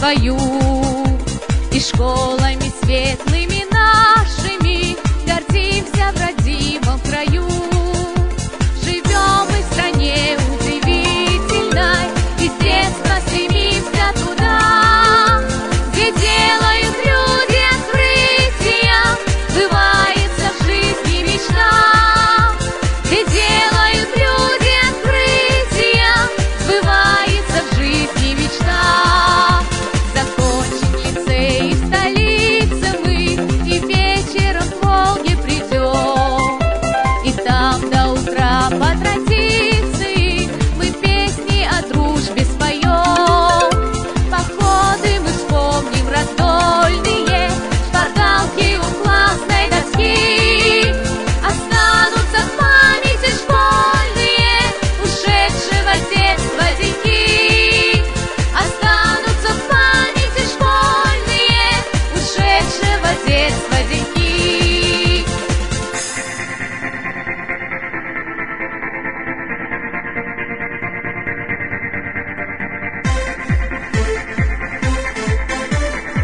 свою. И школами светлыми нашими гордимся в родимом краю. Живем мы в стране удивительной, и с детства стремимся туда, где делают люди открытия, сбывается в жизни мечта. Где делают люди открытия, сбывается в жизни мечта. Закончим лицей в столице мы, и вечером к Волге придем. И там до утра по традиции мы песни о дружбе споем. Походы мы вспомним раздольные, шпаргалки у классной доски. Останутся в памяти школьные, ушедшего детства деньки. Останутся в памяти школьные, ушедшего детства деньки.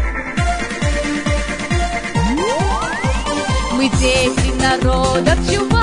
Мы дети народов чего